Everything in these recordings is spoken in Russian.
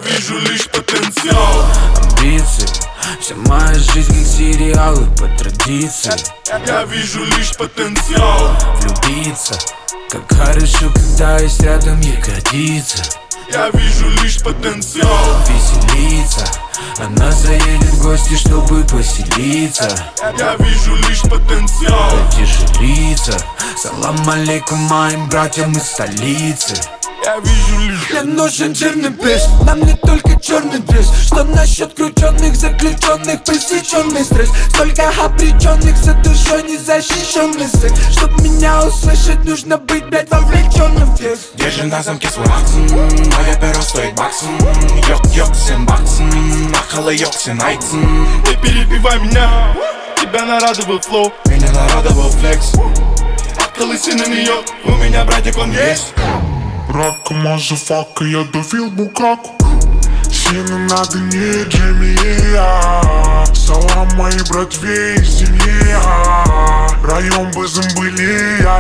вижу лишь потенциал. Амбиции, вся моя жизнь как сериалы по традиции. Я вижу лишь потенциал. Влюбиться, как хорошо, когда есть рядом ягодица. Я вижу лишь потенциал. Веселиться, она заедет в гости, чтобы поселиться. Я вижу лишь потенциал. Потяжелиться, салам алейкум моим братьям из столицы. Я вижу лишь. Мне нужен жирный бес, нам не только черный дресс. Что насчет крученных, заключенных, пресеченный стресс? Столько обреченных, за душой незащищенный секс. Чтоб меня услышать, нужно быть, блядь, вовлеченным в текст. Держим на замке свой акцент, мое перо стоит баксом. Йок-йок, всем баксом, нахалайок, все найцем. Не перебивай меня, тебя нарадовал флоу, Меня нарадовал флекс, колыси на нее. у меня братик он есть. Рака, мазафака, я довел Букаку. Сильно надо не Джемия. Салам моей братве из семьи. Район Базамбылия.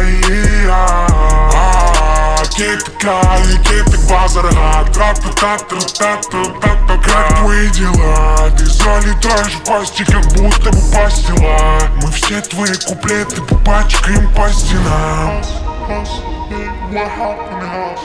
Кетик базара. Как твои дела? Ты залетаешь в пасти, как будто бы пастила. Мы все твои куплеты попачкаем по стенам. What happened to us?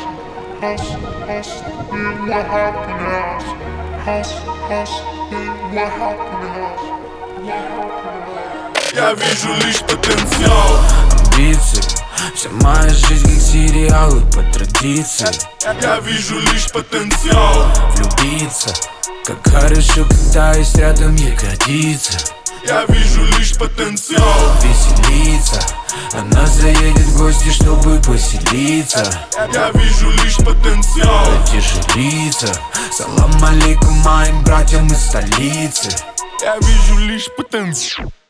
What happened to us? What happened to us? Я вижу лишь потенциал. Амбиции, вся моя жизнь как сериалы по традиции. Я вижу лишь потенциал. Влюбиться, как хорошо, когда есть рядом ягодица. Я вижу лишь потенциал. Веселиться, она заедет в гости, чтобы поселиться. Я вижу лишь потенциал. Потяжелиться, салам алейкум моим братьям из столицы. Я вижу лишь потенциал.